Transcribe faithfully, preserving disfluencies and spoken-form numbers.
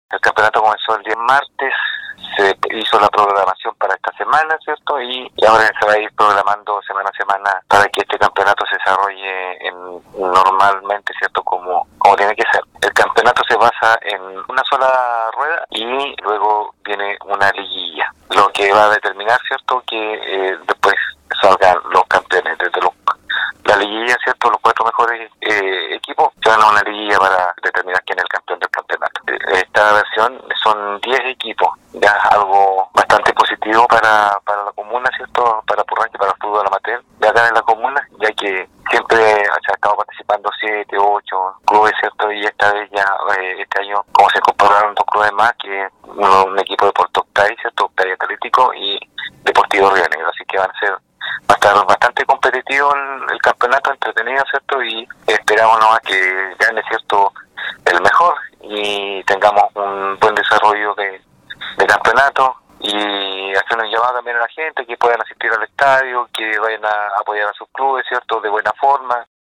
El campeonato comenzó el día martes, se hizo la programación para esta semana, ¿cierto? Y, y ahora se va a ir programando semana a semana para que este campeonato se desarrolle en, normalmente, ¿cierto? Como, como tiene que ser. El campeonato se basa en una sola rueda y luego viene una liguilla, lo que va a determinar, ¿cierto? Que eh, después salgan los campeones desde los la liguilla, ¿cierto? Los cuatro mejores eh, equipos se van a una liguilla para determinar quién es el campeón del campeonato. Esta versión son diez equipos, ya algo bastante positivo para, para la comuna, ¿cierto? Para Purranque, para el fútbol amateur de acá en la comuna, ya que siempre se ha estado participando siete, ocho clubes, ¿cierto? Y esta vez ya, eh, este año, como se incorporaron dos clubes más, que un, un equipo de Puerto Octay, ¿cierto? Octay Atlético y Deportivo Río Negro, así que van a ser va a estar bastante competitivo el, el campeonato, entretenido, ¿cierto? Y esperamos nomás que gane, ¿cierto?, el mejor y tengamos un buen desarrollo de, de campeonato y hacer un llamado también a la gente que puedan asistir al estadio, que vayan a apoyar a sus clubes, ¿cierto?, de buena forma.